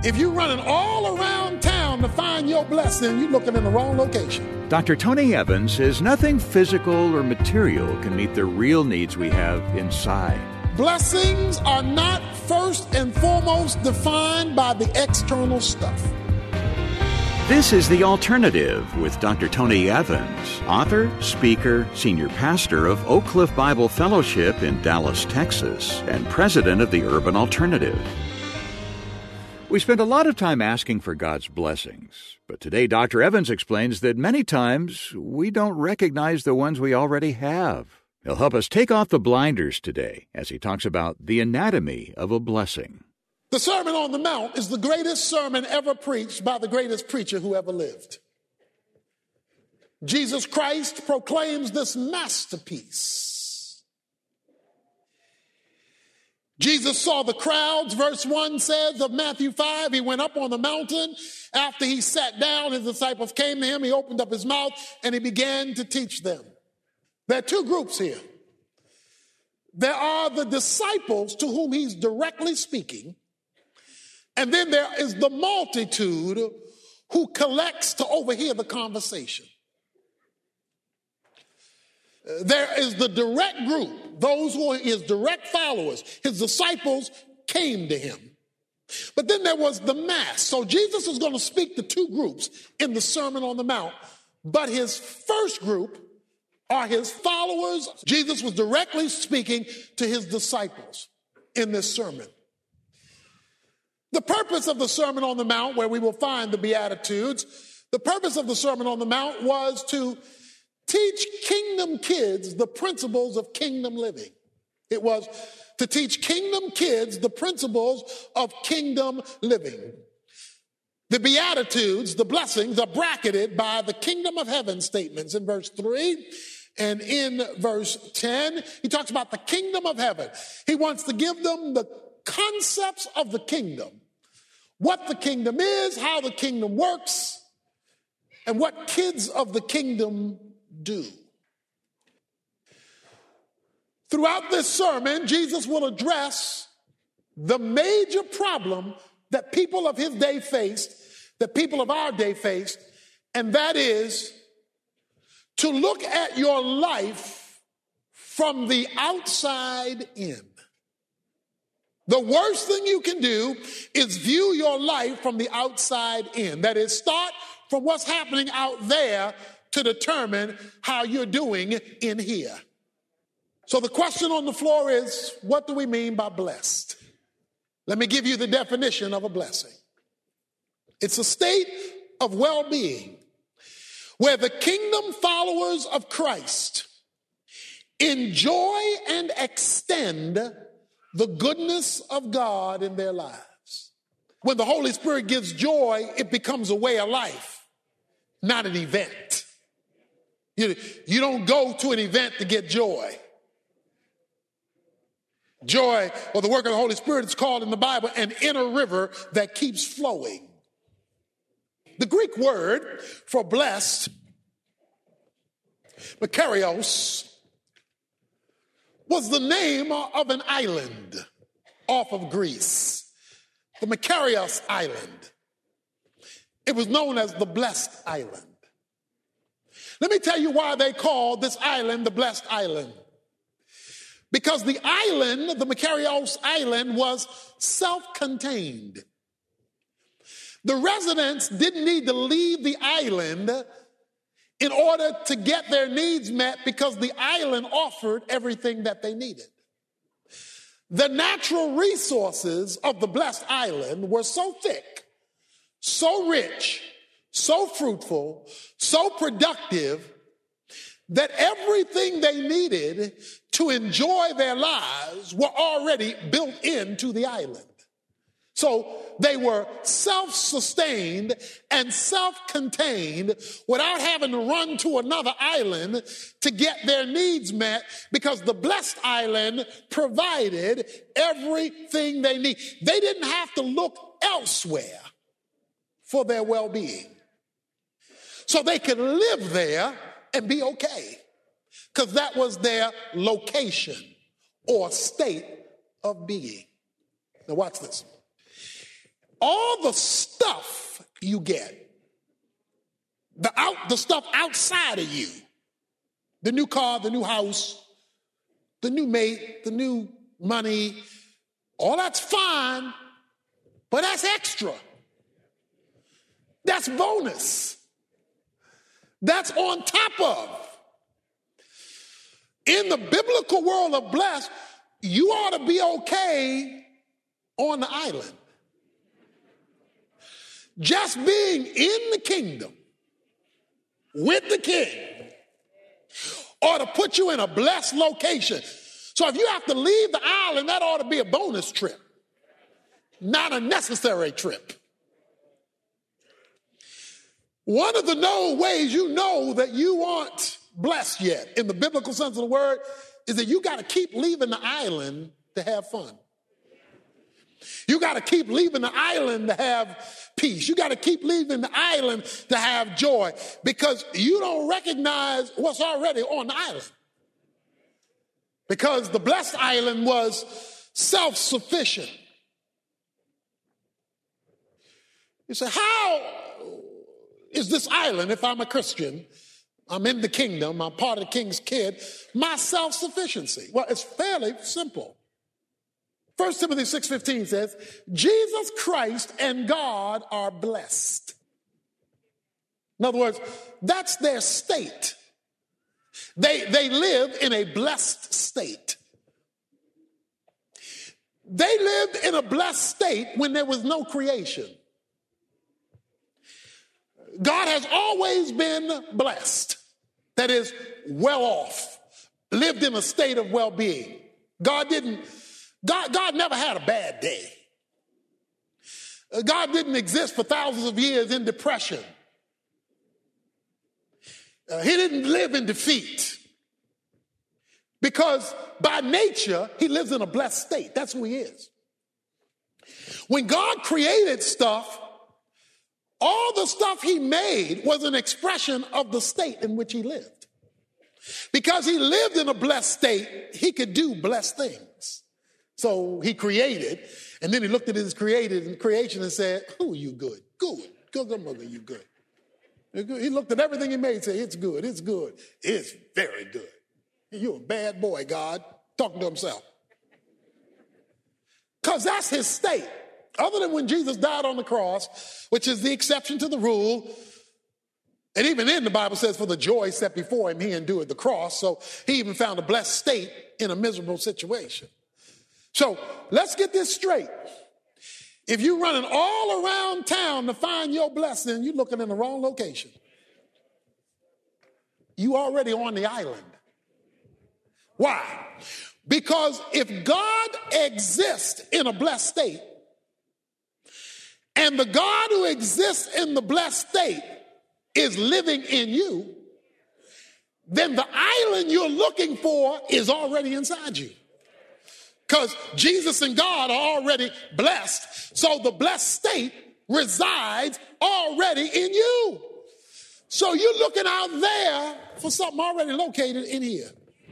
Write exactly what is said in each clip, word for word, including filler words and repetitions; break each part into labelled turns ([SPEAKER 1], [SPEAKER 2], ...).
[SPEAKER 1] If you're running all around town to find your blessing, you're looking in the wrong location.
[SPEAKER 2] Doctor Tony Evans says nothing physical or material can meet the real needs we have inside.
[SPEAKER 1] Blessings are not first and foremost defined by the external stuff.
[SPEAKER 2] This is The Alternative with Doctor Tony Evans, author, speaker, senior pastor of Oak Cliff Bible Fellowship in Dallas, Texas, and president of the Urban Alternative. We spend a lot of time asking for God's blessings, but today Doctor Evans explains that many times we don't recognize the ones we already have. He'll help us take off the blinders today as he talks about the anatomy of a blessing.
[SPEAKER 1] The Sermon on the Mount is the greatest sermon ever preached by the greatest preacher who ever lived. Jesus Christ proclaims this masterpiece. Jesus saw the crowds, verse one says of Matthew five, he went up on the mountain. After he sat down, his disciples came to him, he opened up his mouth, and he began to teach them. There are two groups here. There are the disciples to whom he's directly speaking, and then there is the multitude who collects to overhear the conversation. There is the direct group, those who are his direct followers. His disciples came to him. But then there was the mass. So Jesus is going to speak to two groups in the Sermon on the Mount. But his first group are his followers. Jesus was directly speaking to his disciples in this sermon. The purpose of the Sermon on the Mount, where we will find the Beatitudes, the purpose of the Sermon on the Mount was to teach kingdom kids the principles of kingdom living. It was to teach kingdom kids the principles of kingdom living. The Beatitudes, the blessings, are bracketed by the kingdom of heaven statements in verse three. And in verse ten, he talks about the kingdom of heaven. He wants to give them the concepts of the kingdom, what the kingdom is, how the kingdom works, and what kids of the kingdom do. Throughout this sermon, Jesus will address the major problem that people of his day faced, that people of our day faced, and that is to look at your life from the outside in. The worst thing you can do is view your life from the outside in. That is, start from what's happening out there to determine how you're doing in here. So the question on the floor is, what do we mean by blessed? Let me give you the definition of a blessing. It's a state of well-being where the kingdom followers of Christ enjoy and extend the goodness of God in their lives. When the Holy Spirit gives joy, it becomes a way of life, not an event. You, you don't go to an event to get joy. Joy, or the work of the Holy Spirit, is called in the Bible an inner river that keeps flowing. The Greek word for blessed, Makarios, was the name of an island off of Greece, the Makarios Island. It was known as the Blessed Island. Let me tell you why they called this island the Blessed Island. Because the island, the Makarios Island, was self-contained. The residents didn't need to leave the island in order to get their needs met because the island offered everything that they needed. The natural resources of the Blessed Island were so thick, so rich, so fruitful, so productive, that everything they needed to enjoy their lives were already built into the island. So they were self-sustained and self-contained without having to run to another island to get their needs met, because the Blessed Island provided everything they need. They didn't have to look elsewhere for their well-being. So they could live there and be okay, because that was their location or state of being. Now watch this. all the stuff you get, the out, the stuff outside of you, the new car, the new house, the new mate, the new money, all that's fine, but that's extra. That's bonus. That's on top of. In the biblical world of blessed, you ought to be okay on the island. Just being in the kingdom with the king ought to put you in a blessed location. So if you have to leave the island, that ought to be a bonus trip, not a necessary trip. One of the known ways you know that you aren't blessed yet, in the biblical sense of the word, is that you got to keep leaving the island to have fun. You got to keep leaving the island to have peace. You got to keep leaving the island to have joy, because you don't recognize what's already on the island. Because the blessed island was self-sufficient. You say, how is this island, if I'm a Christian, I'm in the kingdom, I'm part of the king's kid, my self-sufficiency? Well, it's fairly simple. First Timothy six fifteen says, Jesus Christ and God are blessed. In other words, that's their state. They, they live in a blessed state. They lived in a blessed state when there was no creation. God has always been blessed. That is, well off, lived in a state of well-being. God didn't, God, God never had a bad day. God didn't exist for thousands of years in depression. Uh, he didn't live in defeat. Because by nature, he lives in a blessed state. That's who he is. When God created stuff, all the stuff he made was an expression of the state in which he lived. Because he lived in a blessed state, he could do blessed things. So he created, and then he looked at his created and creation and said, "Oh, you good, good, good, good, mother, you good." He looked at everything he made and said, "It's good, it's good, it's very good." You're a bad boy, God, talking to himself. Because that's his state. Other than when Jesus died on the cross, which is the exception to the rule, and even then the Bible says for the joy set before him, he endured the cross. So he even found a blessed state in a miserable situation. So let's get this straight. If you're running all around town to find your blessing, you're looking in the wrong location. You already on the island. Why? Because if God exists in a blessed state, and the God who exists in the blessed state is living in you, then the island you're looking for is already inside you. Because Jesus and God are already blessed, so the blessed state resides already in you. So you're looking out there for something already located in here.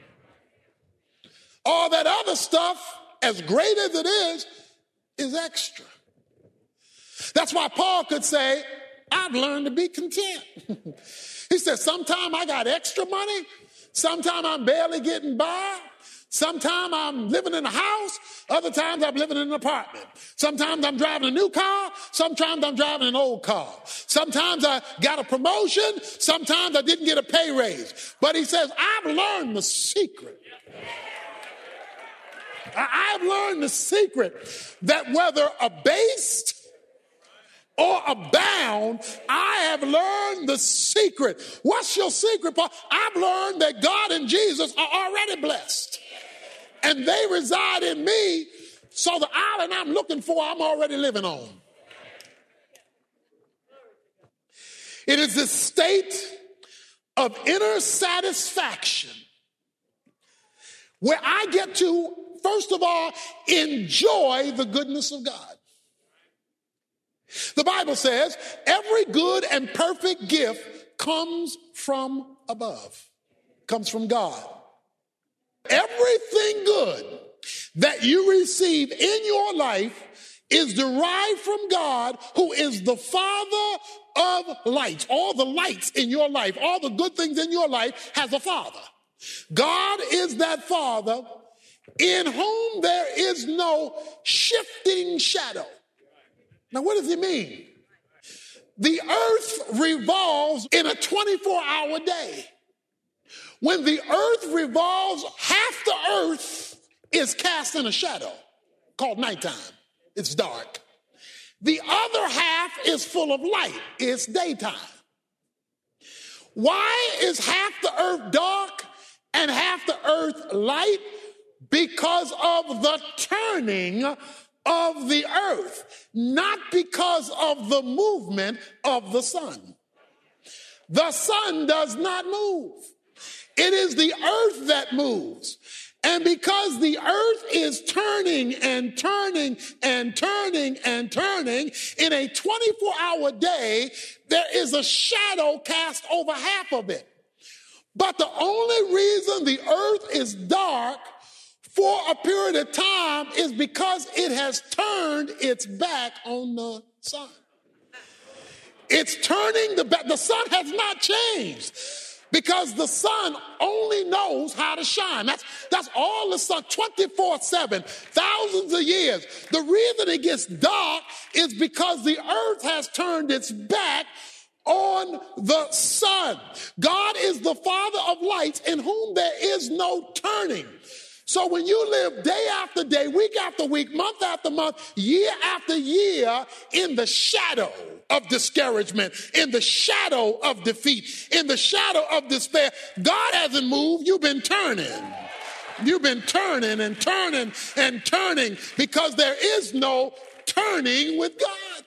[SPEAKER 1] All that other stuff, as great as it is, is extra. That's why Paul could say, I've learned to be content. He said, sometimes I got extra money. Sometimes I'm barely getting by. Sometimes I'm living in a house. Other times I'm living in an apartment. Sometimes I'm driving a new car. Sometimes I'm driving an old car. Sometimes I got a promotion. Sometimes I didn't get a pay raise. But he says, I've learned the secret. I've learned the secret that whether abased or abound, I have learned the secret. What's your secret, Paul? I've learned that God and Jesus are already blessed. And they reside in me, so the island I'm looking for, I'm already living on. It is a state of inner satisfaction where I get to, first of all, enjoy the goodness of God. The Bible says every good and perfect gift comes from above, comes from God. Everything good that you receive in your life is derived from God, who is the Father of lights. All the lights in your life, all the good things in your life has a Father. God is that Father in whom there is no shifting shadow. Now, what does he mean? The earth revolves in a twenty-four hour day. When the earth revolves, half the earth is cast in a shadow called nighttime. It's dark. The other half is full of light. It's daytime. Why is half the earth dark and half the earth light? Because of the turning of the earth, not because of the movement of the sun. The sun does not move. It is the earth that moves. And because the earth is turning and turning and turning and turning, in a twenty-four hour day, there is a shadow cast over half of it. But the only reason the earth is dark for a period of time is because it has turned its back on the sun. It's turning the back. The sun has not changed because the sun only knows how to shine. That's, that's all the sun, twenty-four seven, thousands of years. The reason it gets dark is because the earth has turned its back on the sun. God is the Father of lights in whom there is no turning. So when you live day after day, week after week, month after month, year after year in the shadow of discouragement, in the shadow of defeat, in the shadow of despair, God hasn't moved. You've been turning. You've been turning and turning and turning because there is no turning with God.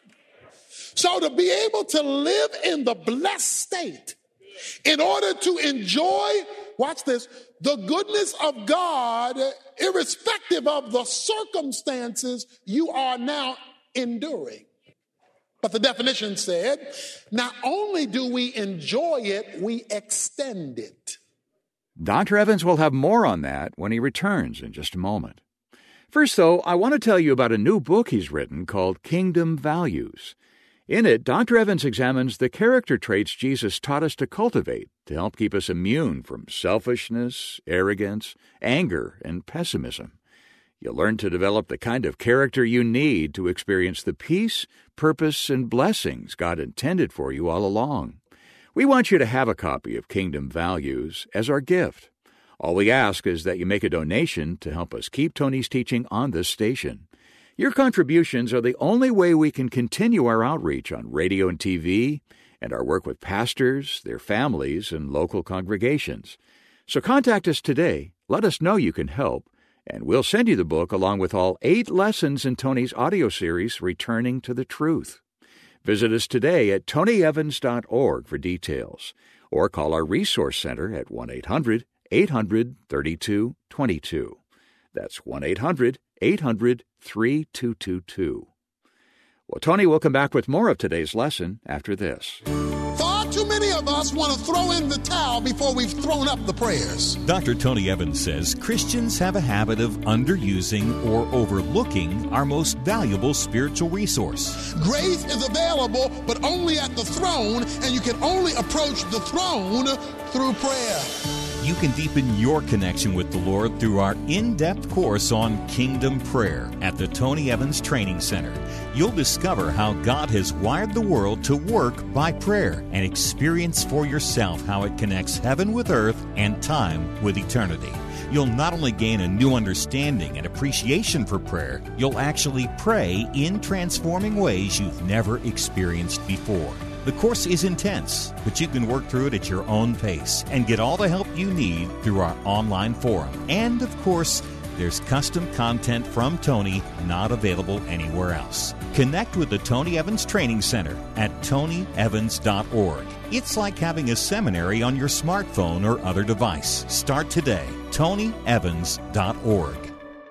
[SPEAKER 1] So to be able to live in the blessed state, in order to enjoy, watch this, the goodness of God, irrespective of the circumstances you are now enduring. But the definition said, not only do we enjoy it, we extend it.
[SPEAKER 2] Doctor Evans will have more on that when he returns in just a moment. First, though, I want to tell you about a new book he's written called Kingdom Values. In it, Doctor Evans examines the character traits Jesus taught us to cultivate to help keep us immune from selfishness, arrogance, anger, and pessimism. You'll learn to develop the kind of character you need to experience the peace, purpose, and blessings God intended for you all along. We want you to have a copy of Kingdom Values as our gift. All we ask is that you make a donation to help us keep Tony's teaching on this station. Your contributions are the only way we can continue our outreach on radio and T V and our work with pastors, their families, and local congregations. So contact us today, let us know you can help, and we'll send you the book along with all eight lessons in Tony's audio series, Returning to the Truth. Visit us today at tony evans dot org for details, or call our Resource Center at one eight hundred eight hundred thirty-two twenty-two. That's one eight hundred eight hundred three two two two. Well, Tony will come back with more of today's lesson after this.
[SPEAKER 1] Far too many of us want to throw in the towel before we've thrown up the prayers.
[SPEAKER 3] Doctor Tony Evans says Christians have a habit of underusing or overlooking our most valuable spiritual resource.
[SPEAKER 1] Grace is available, but only at the throne, and you can only approach the throne through prayer.
[SPEAKER 3] You can deepen your connection with the Lord through our in-depth course on Kingdom Prayer at the Tony Evans Training Center. You'll discover how God has wired the world to work by prayer and experience for yourself how it connects heaven with earth and time with eternity. You'll not only gain a new understanding and appreciation for prayer, you'll actually pray in transforming ways you've never experienced before. The course is intense, but you can work through it at your own pace and get all the help you need through our online forum. And, of course, there's custom content from Tony not available anywhere else. Connect with the Tony Evans Training Center at tony evans dot org. It's like having a seminary on your smartphone or other device. Start today. tony evans dot org.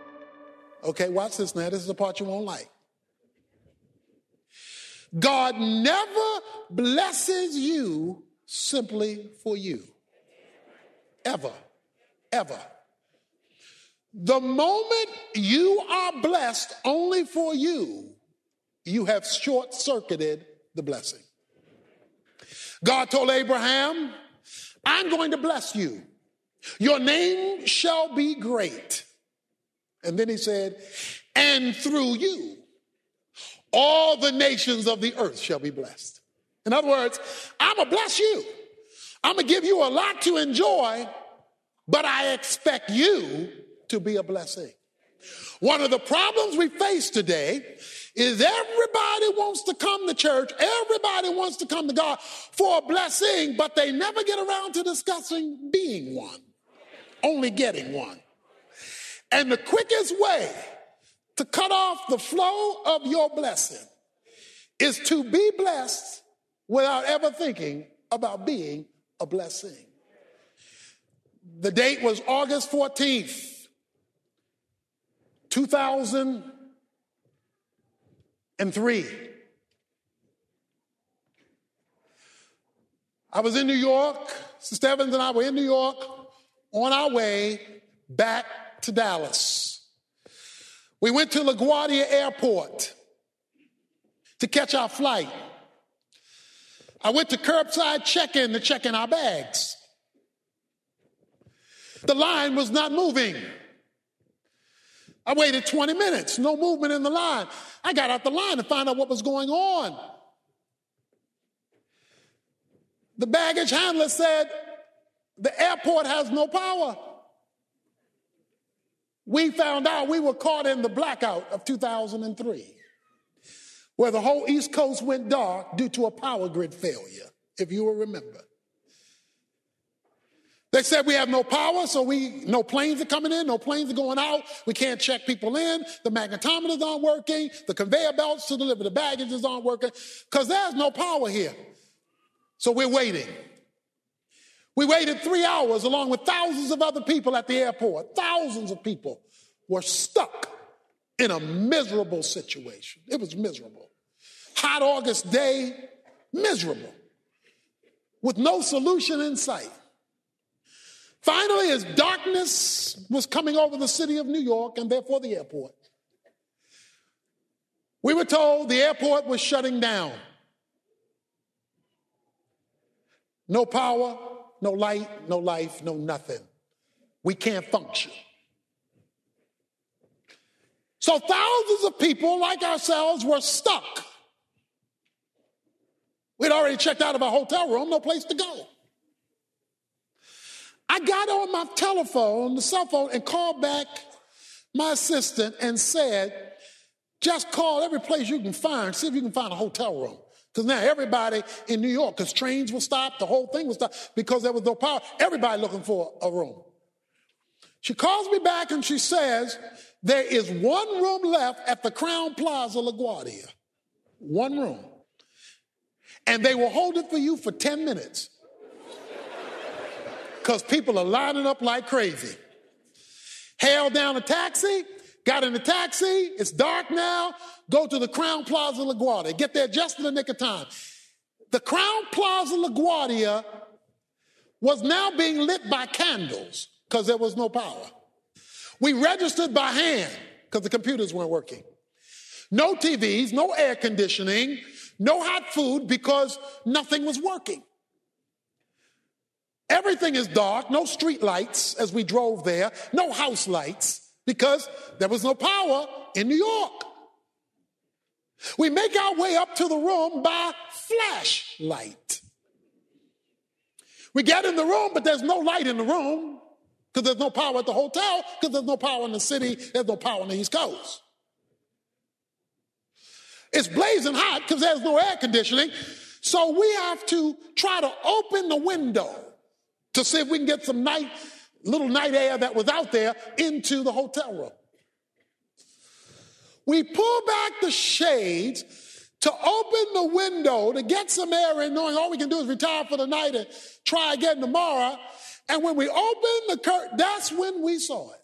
[SPEAKER 1] Okay, watch this now. This is the part you won't like. God never blesses you simply for you. Ever. Ever. The moment you are blessed only for you, you have short-circuited the blessing. God told Abraham, I'm going to bless you. Your name shall be great. And then he said, and through you, all the nations of the earth shall be blessed. In other words, I'm going to bless you. I'm going to give you a lot to enjoy, but I expect you to be a blessing. One of the problems we face today is everybody wants to come to church, everybody wants to come to God for a blessing, but they never get around to discussing being one, only getting one. And the quickest way to cut off the flow of your blessing is to be blessed without ever thinking about being a blessing. The date was August fourteenth, two thousand three. I was in New York. Sister Evans and I were in New York on our way back to Dallas. We went to LaGuardia Airport to catch our flight. I went to curbside check-in to check in our bags. The line was not moving. I waited twenty minutes, no movement in the line. I got out the line to find out what was going on. The baggage handler said, the airport has no power. We found out we were caught in the blackout of two thousand three, where the whole East Coast went dark due to a power grid failure, if you will remember. They said we have no power, so we no planes are coming in, no planes are going out. We can't check people in. The magnetometers aren't working. The conveyor belts to deliver the baggages aren't working because there's no power here. So we're waiting. We waited three hours along with thousands of other people at the airport. Thousands of people were stuck in a miserable situation. It was miserable. Hot August day, miserable, with no solution in sight. Finally, as darkness was coming over the city of New York and therefore the airport, we were told the airport was shutting down. No power, no light, no life, no nothing. We can't function. So thousands of people like ourselves were stuck. We'd already checked out of our hotel room, no place to go. I got on my telephone, the cell phone, and called back my assistant and said, just call every place you can find, see if you can find a hotel room. Because now everybody in New York, because trains were stopped, the whole thing was stopped, because there was no power, everybody looking for a room. She calls me back and she says, there is one room left at the Crown Plaza LaGuardia. One room. And they will hold it for you for ten minutes. Because people are lining up like crazy. Hailed down a taxi, got in the taxi, it's dark now, go to the Crown Plaza LaGuardia, get there just in the nick of time. The Crown Plaza LaGuardia was now being lit by candles because there was no power. We registered by hand because the computers weren't working. No T Vs, no air conditioning, no hot food because nothing was working. Everything is dark, no street lights as we drove there, no house lights because there was no power in New York. We make our way up to the room by flashlight. We get in the room, but there's no light in the room because there's no power at the hotel, because there's no power in the city, there's no power on the East Coast. It's blazing hot because there's no air conditioning, so we have to try to open the window to see if we can get some night, little night air that was out there into the hotel room. We pull back the shades to open the window to get some air in, knowing all we can do is retire for the night and try again tomorrow. And when we opened the curtain, that's when we saw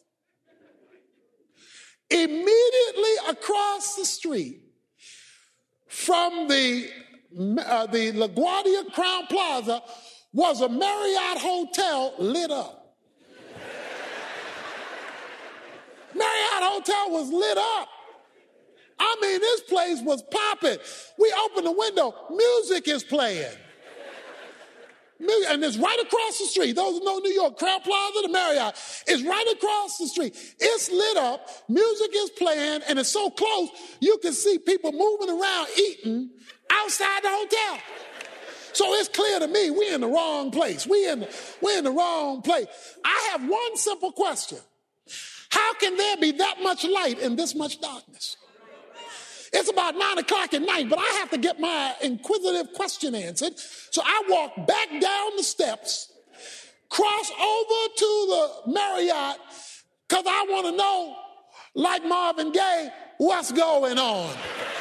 [SPEAKER 1] it. Immediately across the street from the, uh, the LaGuardia Crown Plaza was a Marriott hotel lit up. Marriott hotel was lit up. I mean, this place was popping. We opened the window, music is playing. And it's right across the street. Those who know New York, Crowd Plaza, the Marriott, is right across the street. It's lit up, music is playing, and it's so close, you can see people moving around eating outside the hotel. So it's clear to me we're in the wrong place. We in, we're in the wrong place. I have one simple question. How can there be that much light in this much darkness? It's about nine o'clock at night, but I have to get my inquisitive question answered. So I walk back down the steps, cross over to the Marriott, because I want to know, like Marvin Gaye, what's going on.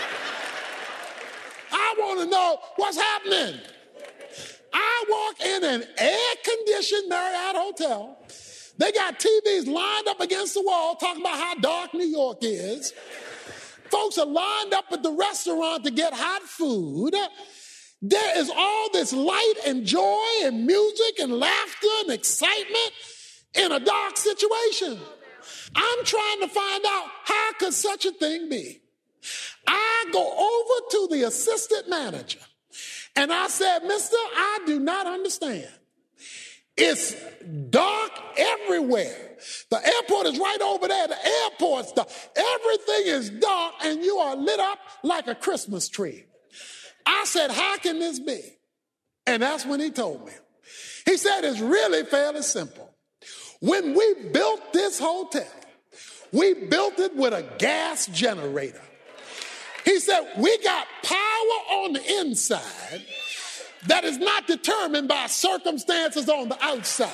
[SPEAKER 1] I want to know what's happening. I walk in an air-conditioned Marriott hotel. They got T Vs lined up against the wall talking about how dark New York is. Folks are lined up at the restaurant to get hot food. There is all this light and joy and music and laughter and excitement in a dark situation. I'm trying to find out, how could such a thing be? I go over to the assistant manager and I said, mister, I do not understand. It's dark everywhere. The airport is right over there. The airport's dark. Everything is dark and you are lit up like a Christmas tree. I said, how can this be? And that's when he told me. He said, it's really fairly simple. When we built this hotel, we built it with a gas generator. He said, we got power on the inside that is not determined by circumstances on the outside.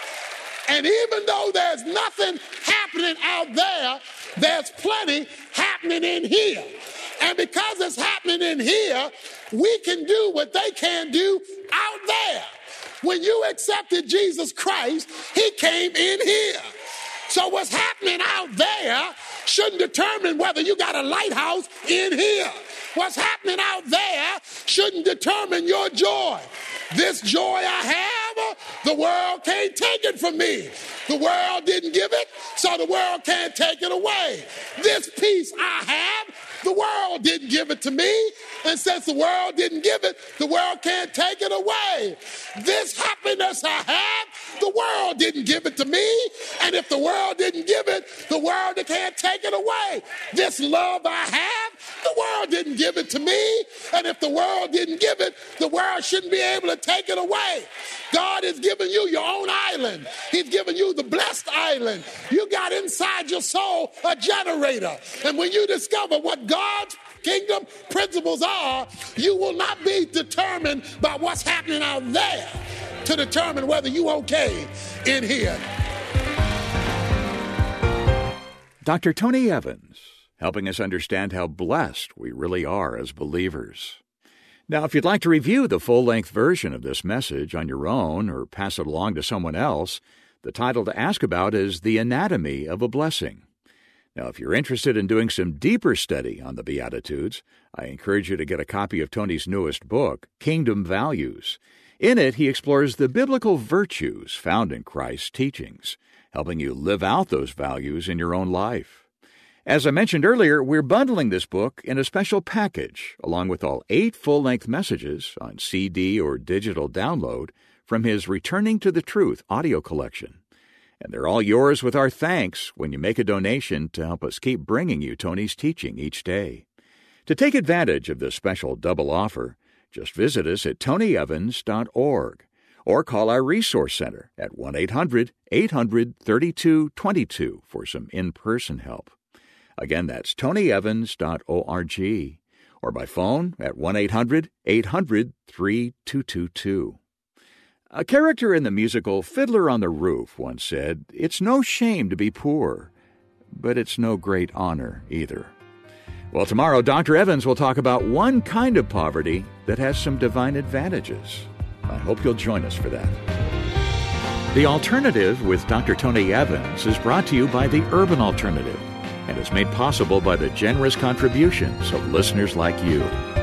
[SPEAKER 1] And even though there's nothing happening out there, there's plenty happening in here. And because it's happening in here, we can do what they can't do out there. When you accepted Jesus Christ, he came in here. So what's happening out there shouldn't determine whether you got a lighthouse in here. What's happening out there shouldn't determine your joy. This joy I have, the world can't take it from me. The world didn't give it, so the world can't take it away. This peace I have, the world didn't give it to me. And since the world didn't give it, the world can't take it away. This happiness I have, the world didn't give it to me. And if the world didn't give it, the world can't take it away. This love I have, the world didn't give it to me. And if the world didn't give it, the world shouldn't be able to take it away. God has given you your own island. He's given you the blessed island. You got inside your soul a generator. And when you discover what God's kingdom principles are, you will not be determined by what's happening out there to determine whether you okay in here.
[SPEAKER 2] Doctor Tony Evans, helping us understand how blessed we really are as believers. Now, if you'd like to review the full-length version of this message on your own or pass it along to someone else, the title to ask about is The Anatomy of a Blessing. Now, if you're interested in doing some deeper study on the Beatitudes, I encourage you to get a copy of Tony's newest book, Kingdom Values. In it, he explores the biblical virtues found in Christ's teachings, helping you live out those values in your own life. As I mentioned earlier, we're bundling this book in a special package, along with all eight full-length messages on C D or digital download from his Returning to the Truth audio collection. And they're all yours with our thanks when you make a donation to help us keep bringing you Tony's teaching each day. To take advantage of this special double offer, just visit us at tony evans dot org or call our Resource Center at one eight hundred eight hundred thirty-two twenty-two for some in-person help. Again, that's tony evans dot org or by phone at one eight hundred eight hundred three two two two. A character in the musical Fiddler on the Roof once said, "It's no shame to be poor, but it's no great honor either." Well, tomorrow, Doctor Evans will talk about one kind of poverty that has some divine advantages. I hope you'll join us for that. The Alternative with Doctor Tony Evans is brought to you by the Urban Alternative and is made possible by the generous contributions of listeners like you.